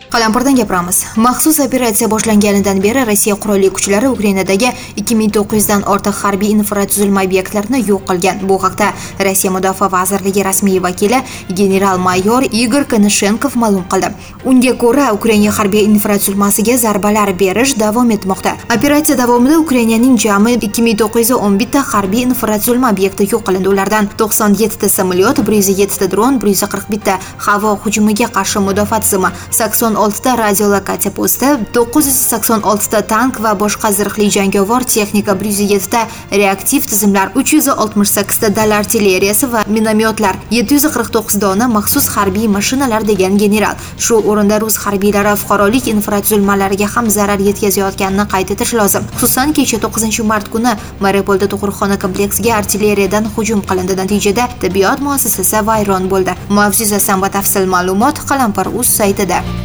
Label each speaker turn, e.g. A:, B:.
A: Qalampirdan gapiramiz. Maxsus operatsiya boshlanganidan beri Rossiya qurolli kuchlari Ukrainadagi 2900 dan ortiq harbiy infratuzilma obyektlarini yo'q qilgan. Bu haqda Rossiya Mudofaa vazirligi rasmiy vakili general-mayor Igor Konashenkov ma'lum qildi. Unga ko'ra, Ukraina harbiy infratuzilmasiga zarbalar berish davom etmoqda. Operatsiya davomida Ukrainaning jami 2911 ta harbiy infratuzilma obyekti yo'q qilindi. Ulardan 97 ta samolyot, 107 ta dron, 141 ta havo hujumiga qarshi mudofaa tizimi, 86 ta radiolokatsiya posti, 986 ta tank va boshqa zirhli jangovar texnika, 107 ta reaktiv tizimlar, 368 ta dala artilleriyasi va minomyotlar, 749 dona maxsus harbiy mashinalar degan general. Shu o'rinda rus harbiylari fuqarolik infratuzilmalariga ham zarar yetkazayotganini qayd etish lozim. Xususan, kecha 9-mart kuni Mariupolda tug'ruqxona kompleksiga artilleriyadan hujum qilindi. Natijada tibbiyot muassasasi vayron bo'ldi. Mavzu yuzasidan batafsil ma'lumot Qalampir.uz saytida.